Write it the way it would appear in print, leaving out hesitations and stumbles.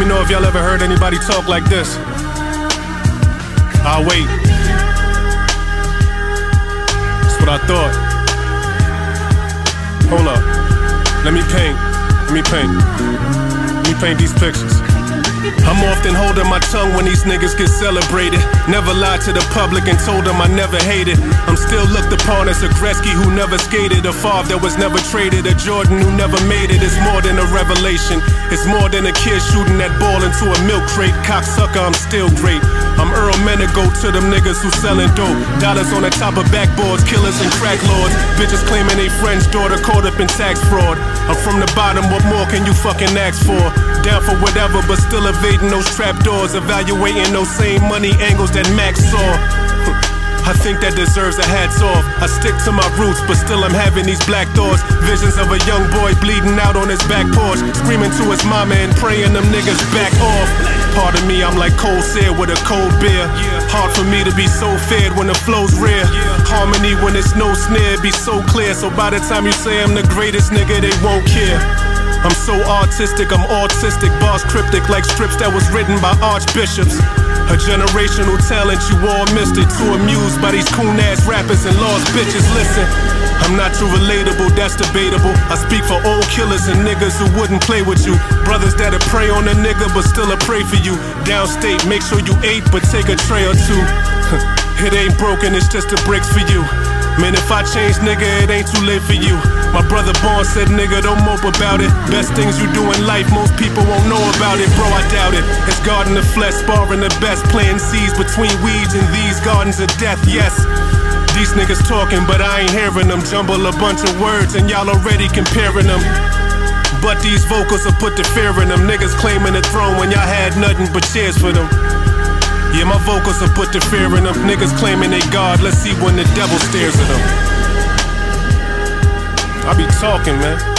know if y'all ever heard anybody talk like this. I'll wait. That's what I thought. Hold up. Let me paint these pictures. I'm often holding my tongue when these niggas get celebrated. Never lied to the public and told them I never hated. I'm still looked upon as a Gretzky who never skated, a Favre that was never traded, a Jordan who never made it. It's more than a revelation. It's more than a kid shooting that ball into a milk crate. Cocksucker, I'm still great. I'm Earl Menego to them niggas who selling dope. Dollars on the top of backboards, killers and crack lords. Bitches claiming they friend's daughter caught up in tax fraud. I'm from the bottom, what more can you fucking ask for? Down for whatever, but still evading those trapdoors, evaluating those same money angles that Max saw. I think that deserves a hats off. I stick to my roots, but still I'm having these black thoughts. Visions of a young boy bleeding out on his back porch, screaming to his mama and praying them niggas back off. Pardon me, I'm like cold sear with a cold beer. Hard for me to be so fed when the flow's rare. Harmony when it's no snare, be so clear. So by the time you say I'm the greatest nigga, they won't care. I'm so artistic, I'm autistic, bars cryptic like strips that was written by archbishops. A generational talent, you all missed it. Too amused by these coon-ass rappers and lost bitches. Listen, I'm not too relatable, that's debatable. I speak for old killers and niggas who wouldn't play with you. Brothers that'll prey on a nigga but still a pray for you. Downstate, make sure you ate but take a tray or two. It ain't broken, it's just the bricks for you. Man, if I change, nigga, it ain't too late for you. My brother Born said, nigga, don't mope about it. Best things you do in life, most people won't know about it. Bro, I doubt it. It's God in the flesh, sparring the best. Playing seeds between weeds and these gardens of death, yes. These niggas talking, but I ain't hearing them. Jumble a bunch of words and y'all already comparing them. But these vocals will put the fear in them. Niggas claiming the throne when y'all had nothing but cheers for them. Yeah, my vocals will put the fear in them. Niggas claiming they God, let's see when the devil stares at them. I be talking, man.